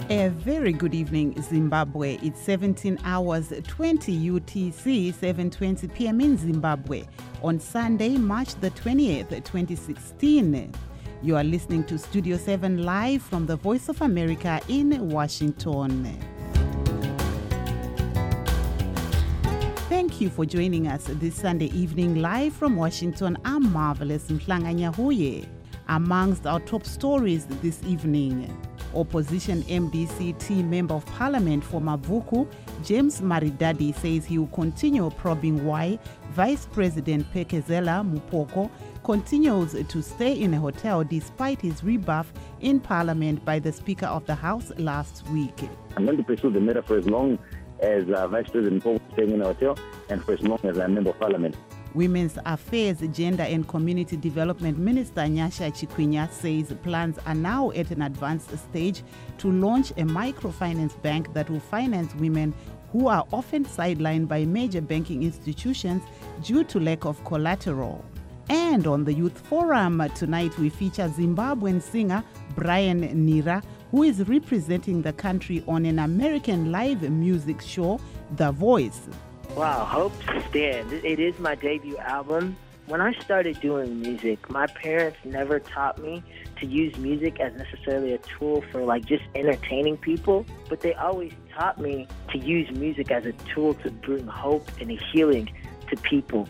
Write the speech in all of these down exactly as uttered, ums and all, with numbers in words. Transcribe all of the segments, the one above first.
A very good evening, Zimbabwe. It's seventeen hours twenty U T C, seven twenty p m in Zimbabwe on Sunday, March the twentieth, twenty sixteen. You are listening to Studio seven live from the Voice of America in Washington. Thank you for joining us this Sunday evening live from Washington. I'm Marvelous Mhlanga Nyahuye. Amongst our top stories this evening, Opposition M D C team Member of Parliament for Mavuku, James Maridadi, says he will continue probing why Vice President Phelekezela Mpoko continues to stay in a hotel despite his rebuff in Parliament by the Speaker of the House last week. I'm going to pursue the matter for as long as uh, Vice President Mpoko is staying in a hotel and for as long as I'm Member of Parliament. Women's Affairs, Gender and Community Development Minister Nyasha Chikwinya says plans are now at an advanced stage to launch a microfinance bank that will finance women who are often sidelined by major banking institutions due to lack of collateral. And on the Youth Forum tonight, we feature Zimbabwean singer Brian Nira, who is representing the country on an American live music show, The Voice. Wow, Hope to Stand. It is my debut album. When I started doing music, my parents never taught me to use music as necessarily a tool for like just entertaining people, but they always taught me to use music as a tool to bring hope and a healing to people.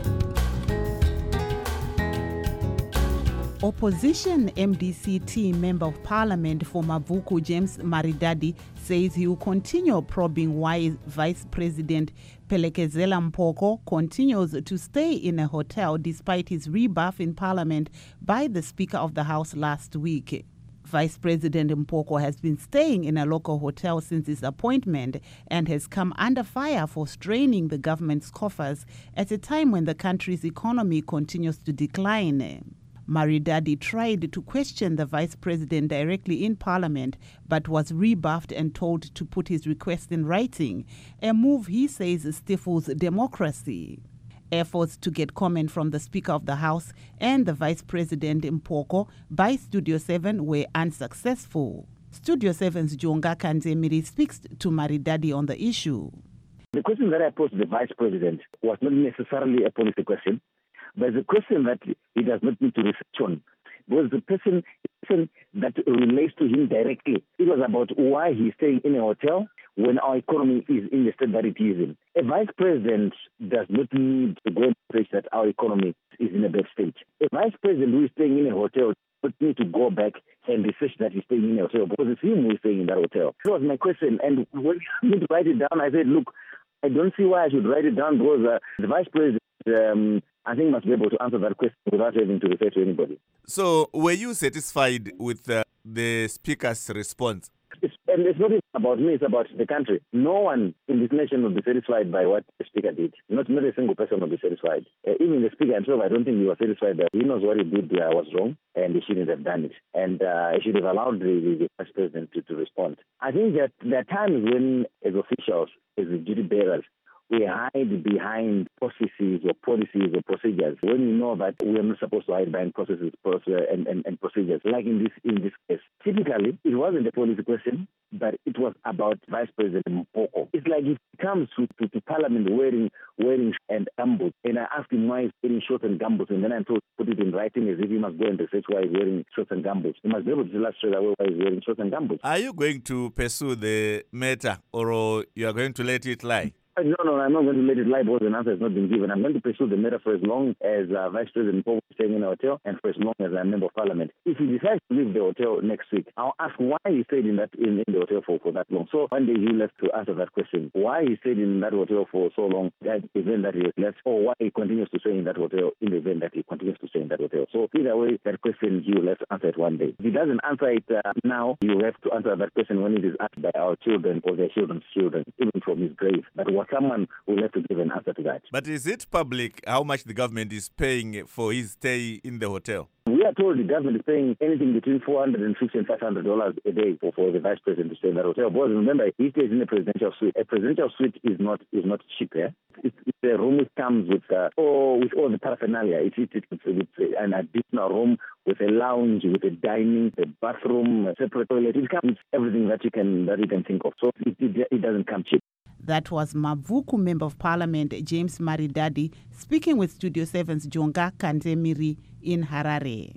Opposition M D C team Member of Parliament for Mavuku, James Maridadi, says he will continue probing why Vice President Phelekezela Mpoko continues to stay in a hotel despite his rebuff in Parliament by the Speaker of the House last week. Vice President Mpoko has been staying in a local hotel since his appointment and has come under fire for straining the government's coffers at a time when the country's economy continues to decline. Maridadi tried to question the vice president directly in Parliament, but was rebuffed and told to put his request in writing, a move he says stifles democracy. Efforts to get comment from the Speaker of the House and the Vice President Mpoko by Studio seven were unsuccessful. Studio seven's Jonga Kanzemiri speaks to Maridadi on the issue. The question that I posed to the Vice President was not necessarily a policy question, but the question that he does not need to research on was the person, person that relates to him directly. It was about why he's staying in a hotel when our economy is in the state that it is in. A vice president does not need to go and preach that our economy is in a bad state. A vice president who is staying in a hotel does not need to go back and research that he's staying in a hotel because it's him who is staying in that hotel. That was my question. And when I need to write it down, I said, look, I don't see why I should write it down because uh, the vice president Um, I think must be able to answer that question without having to refer to anybody. So, were you satisfied with uh, the Speaker's response? It's, and it's not even about me, it's about the country. No one in this nation will be satisfied by what the Speaker did. Not, not a single person will be satisfied. Uh, even the Speaker himself, I don't think he was satisfied that he knows what he did uh, was wrong and he shouldn't have done it. And uh, he should have allowed the, the, the Vice President to, to respond. I think that there are times when, as officials, as the duty bearers, we hide behind processes or policies or procedures when we know that we are not supposed to hide behind processes and, and, and procedures. Like in this in this case, typically it wasn't a policy question, but it was about Vice President Mpoko. It's like if he comes to, to, to Parliament wearing wearing and gumboots, and I ask him why he's wearing shorts and gumboots, and then I'm told to put it in writing as if he must go and research why he's wearing shorts and gumboots. He must be able to tell us straight away why he's wearing shorts and gumboots. Are you going to pursue the matter, or you are going to let it lie? No, no, I'm not going to let it lie because an answer has not been given. I'm going to pursue the matter for as long as uh, Vice President Mpoko is staying in a hotel and for as long as I'm Member of Parliament. If he decides to leave the hotel next week, I'll ask why he stayed in that in, in the hotel for, for that long. So one day he'll have to answer that question. Why he stayed in that hotel for so long, that event that he has left, or why he continues to stay in that hotel in the event that he continues to stay in that hotel. So either way, that question he will have to answer it one day. If he doesn't answer it uh, now, he will have to answer that question when it is asked by our children or their children's children, even from his grave. But what someone will have to give an answer to that. But is it public how much the government is paying for his stay in the hotel? We We are told the government is paying anything between four hundred fifty and five hundred dollars a day for, for the vice president to stay in that hotel. But remember, he stays in a presidential suite. A presidential suite is not is not cheap. Yeah? It's, it's a room that comes with uh, all with all the paraphernalia. It's, it's, it's, it's an additional room with a lounge, with a dining, a bathroom, a separate toilet. It comes with everything that you can that you can think of. So it, it, it doesn't come cheap. That was Mavuku Member of Parliament James Maridadi speaking with Studio seven's Jonga Kantemiri in Harare.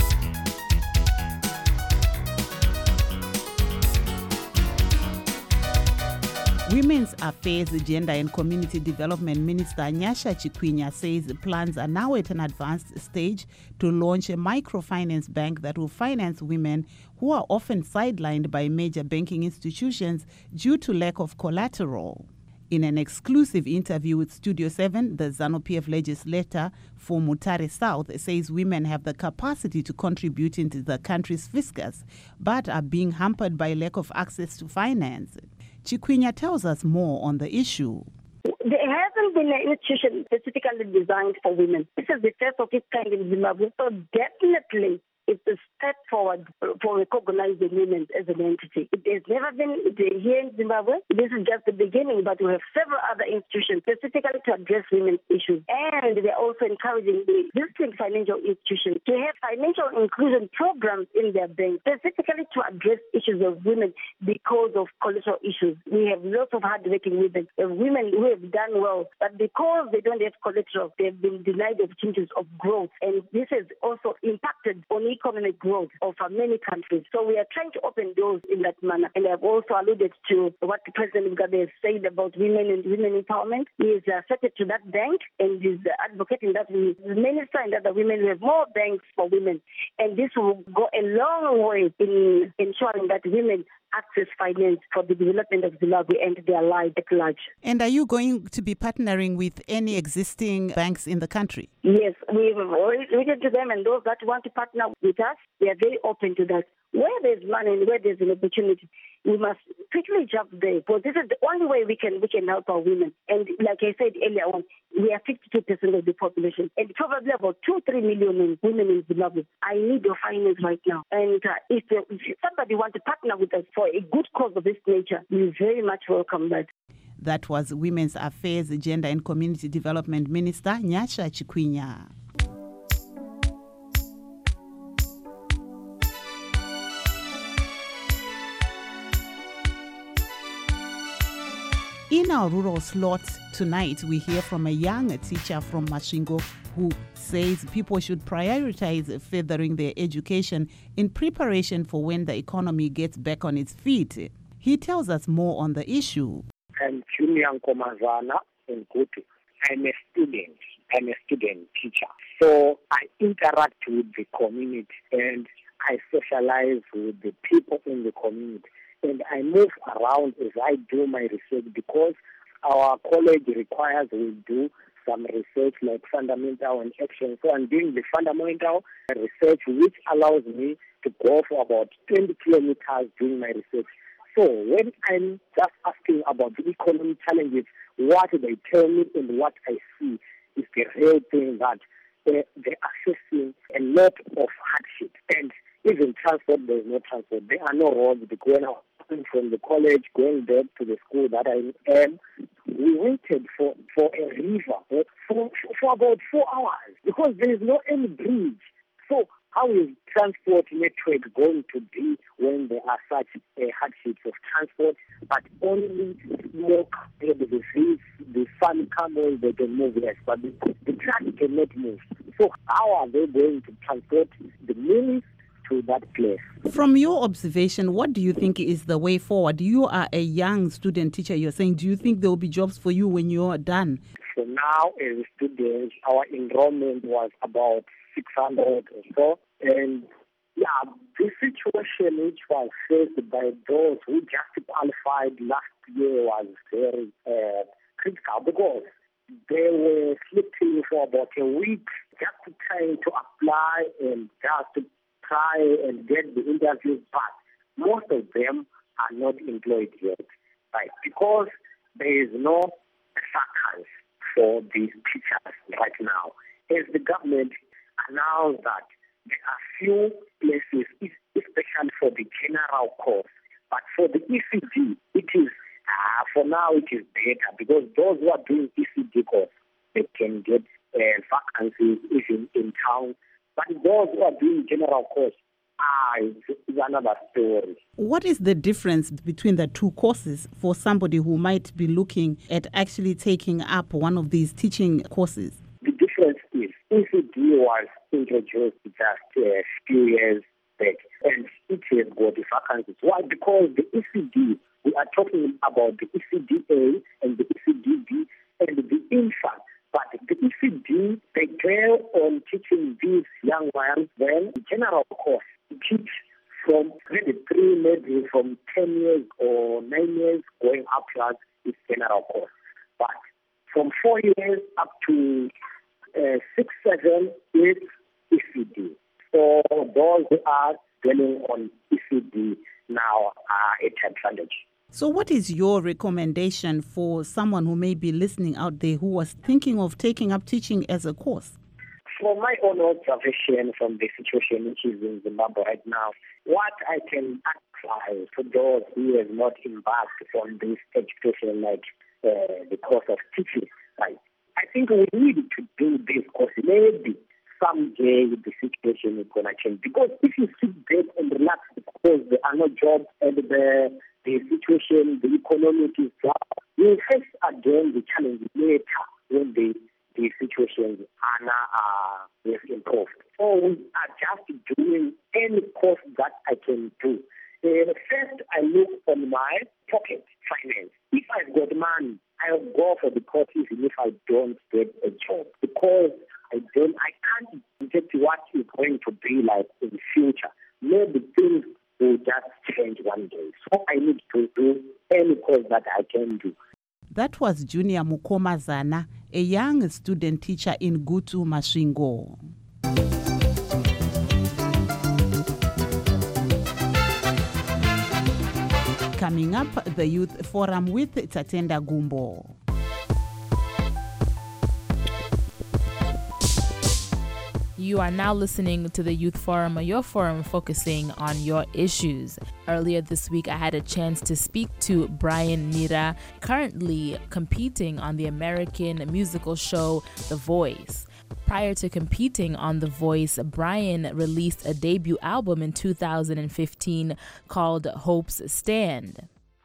Women's Affairs, Gender and Community Development Minister Nyasha Chikwinya says plans are now at an advanced stage to launch a microfinance bank that will finance women who are often sidelined by major banking institutions due to lack of collateral. In an exclusive interview with Studio seven, the ZANU-P F legislator for Mutare South says women have the capacity to contribute into the country's fiscus, but are being hampered by lack of access to finance. Chikwinya tells us more on the issue. There hasn't been an institution specifically designed for women. This is the first of its kind in Zimbabwe, so definitely it's a step forward for recognizing women as an entity. It has never been here in Zimbabwe. This is just the beginning, but we have several other institutions specifically to address women's issues. And they're also encouraging the existing financial institutions to have financial inclusion programs in their banks, specifically to address issues of women because of collateral issues. We have lots of hardworking women, women who have done well, but because they don't have collateral, they've been denied opportunities of growth. And this has also impacted on economic growth of many countries. So we are trying to open doors in that manner. And I've also alluded to what the President Mugabe has said about women and women empowerment. He is uh, secretary to that bank and is uh, advocating that we, the minister and other women, we have more banks for women. And this will go a long way in ensuring that women access finance for the development of Zimbabwe and their lives at large. And are you going to be partnering with any existing banks in the country? Yes, we've already written to them, and those that want to partner with us, we are very open to that. Where there's money and where there's an opportunity, we must quickly jump there, because this is the only way we can we can help our women. And like I said earlier on, we are fifty-two percent of the population, and probably about two, three million women in Zimbabwe. I need your finance right now. And uh, if, uh, if somebody wants to partner with us for a good cause of this nature, we very much welcome that. That was Women's Affairs, Gender and Community Development Minister Nyasha Chikwinya. In our rural slot tonight, we hear from a young teacher from Masvingo who says people should prioritize furthering their education in preparation for when the economy gets back on its feet. He tells us more on the issue. I'm Julian Komazana in Kutu. I'm a student. I'm a student teacher. So I interact with the community and I socialize with the people in the community. And I move around as I do my research because our college requires we do some research like fundamental and action. So I'm doing the fundamental research, which allows me to go for about twenty kilometers doing my research. So when I'm just asking about the economic challenges, what they tell me and what I see is the real thing that they, they're accessing a lot of hardship. And even transport, there's no transport. There are no roads. Because when I was coming from the college, going back to the school that I am, we waited for, for a river for, for about four hours because there is no any bridge. So how is transport network going to be when there are such uh, hardships of transport, but only small the fish, the farm camels, they can move, yes, but the, the truck cannot move. So how are they going to transport the meals to that place? From your observation, what do you think is the way forward? You are a young student teacher. You're saying, do you think there will be jobs for you when you're done? So now, as students, our enrollment was about six hundred or so. And yeah, the situation which was faced by those who just qualified last year was very uh, critical because they were sleeping for about a week just trying to apply and just to try and get the interviews, but most of them are not employed yet, right? Because there is no vacancy for these teachers right now. As the government announced that there are few places, especially for the general course. But for the E C D, it is, uh, for now, it is better because those who are doing E C D course, they can get uh, vacancies even in town. But those who are doing general course, ah, it's, it's another story. What is the difference between the two courses for somebody who might be looking at actually taking up one of these teaching courses? The difference is E C D was introduced just a few years back, and it has got the vacancies. Why? Because the E C D, we are talking about the E C D A and the E C D B and the infant. But the E C D, they dwell on teaching these young ones, then the general course, teach from maybe three, maybe from ten years or nine years going upwards is general course. But from four years up to uh, six, seven is E C D. So those who are dwelling on E C D now are at advantage. So what is your recommendation for someone who may be listening out there who was thinking of taking up teaching as a course? From my own observation from the situation which is in Zimbabwe right now, what I can advise to those who have not embarked on this education, like uh, the course of teaching, right? I think we need to do this course. Maybe someday the situation is going to change. Because if you sit back and relax because there are no jobs and the the situation, the economic is down, you face again the challenge later when the the situation are uh, improved. So we are just doing any course that I can do. Uh, first, I look on my pocket finance. If I've got money, I'll go for the course even if I don't get a job. Because I don't, I can't predict what is going to be like in the future. Maybe things will just change one day. So I need to do any course that I can do. That was Junior Mukomazana, a young student teacher in Gutu Masvingo. Coming up, the Youth Forum with Tatenda Gumbo. You are now listening to the Youth Forum, your forum focusing on your issues. Earlier this week, I had a chance to speak to Brian Nira, currently competing on the American musical show The Voice. Prior to competing on The Voice, Brian released a debut album in two thousand fifteen called Hope's Stand.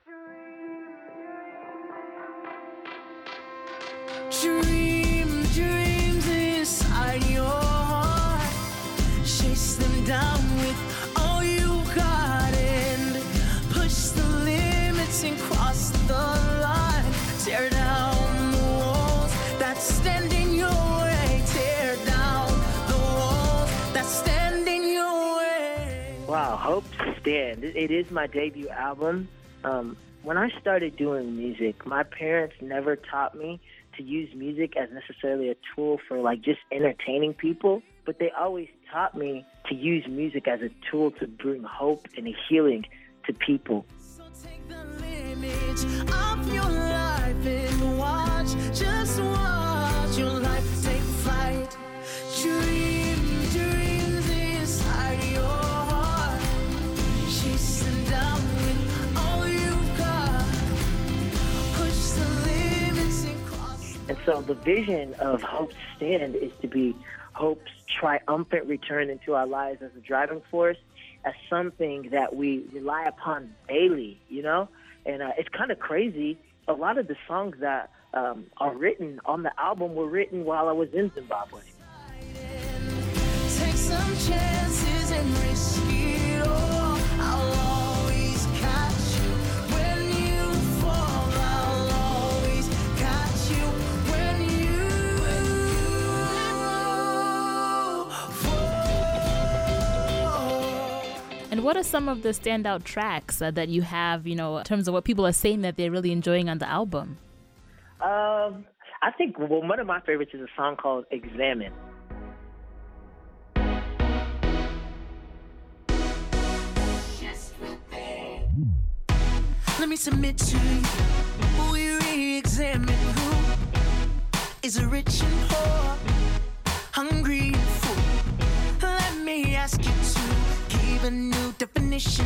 Dream dreams inside your heart, chase them down with all you got and push the limits and cross the line. Tear down the walls that stand in your way. Tear down the walls that stand in your way. Wow, Hope Stand. It is my debut album. Um, when I started doing music, my parents never taught me to use music as necessarily a tool for like just entertaining people, but they always taught me to use music as a tool to bring hope and a healing to people. So take the limits of your life and watch, just watch your life take flight. Dream dreams inside your heart, chase them down with all you got, push the limits and cross. And so the vision of Hope's Stand is to be Hope's triumphant return into our lives as a driving force, as something that we rely upon daily, you know? And uh, it's kind of crazy. A lot of the songs that um, are written on the album were written while I was in Zimbabwe. Take some chances and risk it all. I'll always catch you when you fall. I'll always catch you when you fall. And what are some of the standout tracks uh, that you have, you know, in terms of what people are saying that they're really enjoying on the album? Um, I think well, one of my favorites is a song called Examine. Let me submit to you. We re-examine who is rich and poor, hungry and full. Let me ask you to give a new definition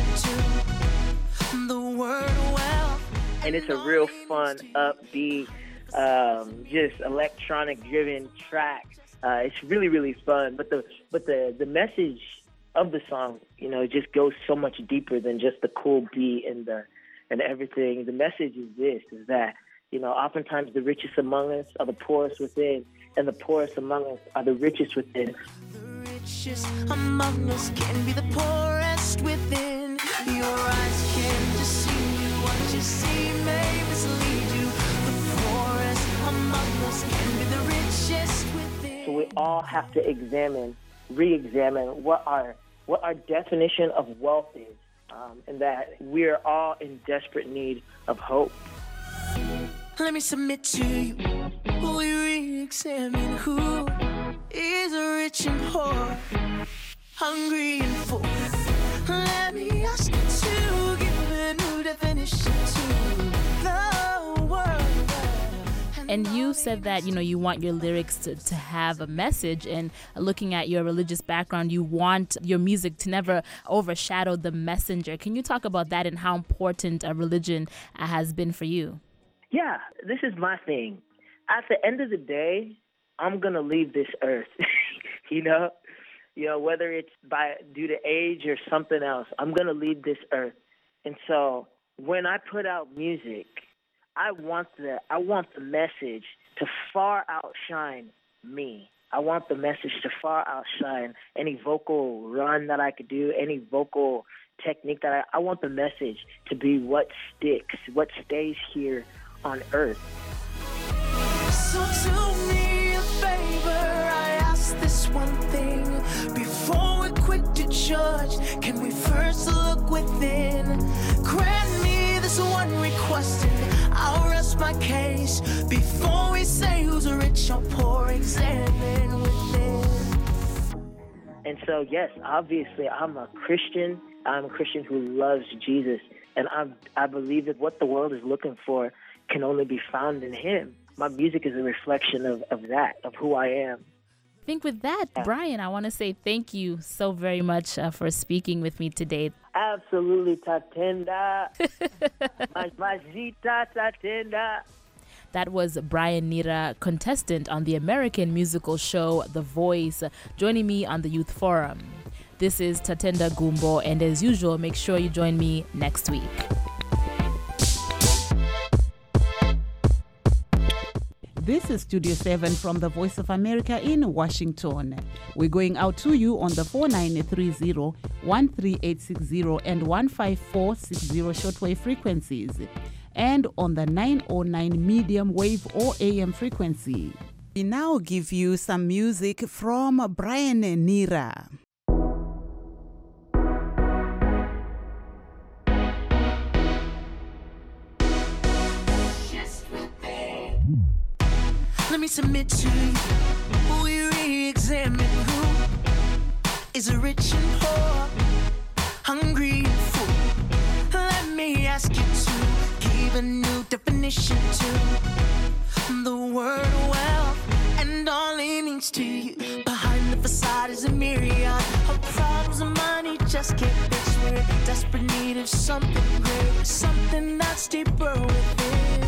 to the word wealth. And it's a real fun, upbeat, um, just electronic-driven track. Uh, it's really, really fun. But the but the, the message of the song, you know, just goes so much deeper than just the cool beat and the and everything. The message is this: is that, you know, oftentimes the richest among us are the poorest within, and the poorest among us are the richest within. The richest among us can be the poorest within. Your eyes can deceive you. What you see may mislead you. The poorest among us can be the richest within. So we all have to examine, re-examine what our what our definition of wealth is, um, and that we're all in desperate need of hope. Let me submit to you. We re-examine who is rich and poor, hungry and full. Let me ask you to give a new definition to the world. And you said that, you know, you want your lyrics to, to have a message, and looking at your religious background, you want your music to never overshadow the messenger. Can you talk about that and how important a religion has been for you? Yeah, this is my thing. At the end of the day, I'm going to leave this earth, you know? You know, whether it's by due to age or something else, I'm going to leave this earth. And so when I put out music, I want the I want the message to far outshine me. I want the message to far outshine any vocal run that I could do, any vocal technique that I, I want the message to be what sticks, what stays here on earth. So do me a favor, I ask this one thing. Before we're quick to judge, can we first look within? Grant me this one request and I'll rest my case. Before we say who's rich or poor, examine within. And so, yes, obviously, I'm a Christian. I'm a Christian who loves Jesus. And I I believe that what the world is looking for can only be found in him. My music is a reflection of, of that, of who I am. I think with that, Brian, I want to say thank you so very much uh, for speaking with me today. Absolutely, Tatenda. Majita Tatenda. That was Brian Nira, contestant on the American musical show The Voice, joining me on the Youth Forum. This is Tatenda Gumbo, and as usual, make sure you join me next week. This is Studio seven from the Voice of America in Washington. We're going out to you on the four nine three zero, one three eight six zero and one five four six zero shortwave frequencies, and on the nine oh nine medium wave or A M frequency. We now give you some music from Brian Nira. Let me submit to you. We re-examine who is rich and poor, hungry and full. Let me ask you to give a new definition to the word wealth and all it means to you. Behind the facade is a myriad of problems and money just can't fix. We're in desperate need of something great, something that's deeper within.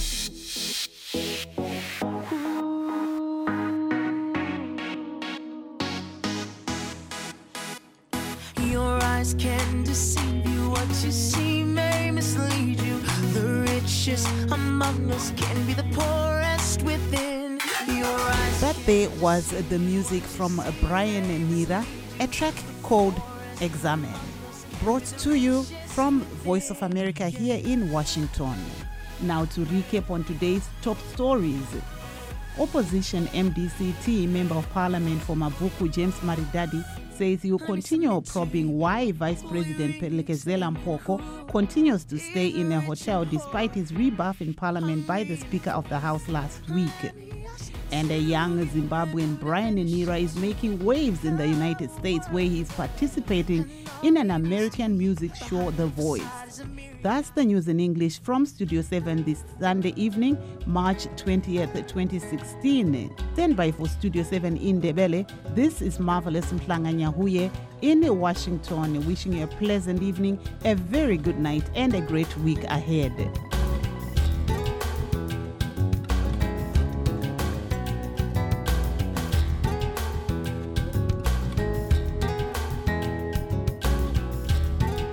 Your eyes can deceive you. What you see may mislead you. The richest among us can be the poorest within. Your eyes. That there was the music from Brian Nira, a track called Examine, brought to you from Voice of America here in Washington. Now to recap on today's top stories. Opposition M D C T Member of Parliament for Mavuku James Maridadi says he will continue probing why Vice President Phelekezela Mpoko continues to stay in a hotel despite his rebuff in Parliament by the Speaker of the House last week. And a young Zimbabwean, Brian Nira, is making waves in the United States, where he is participating in an American music show, The Voice. That's the news in English from Studio seven this Sunday evening, March twentieth, twenty sixteen. Stand by for Studio seven in Ndebele. This is Marvelous Mhlanga-Nyahuye in Washington, wishing you a pleasant evening, a very good night, and a great week ahead.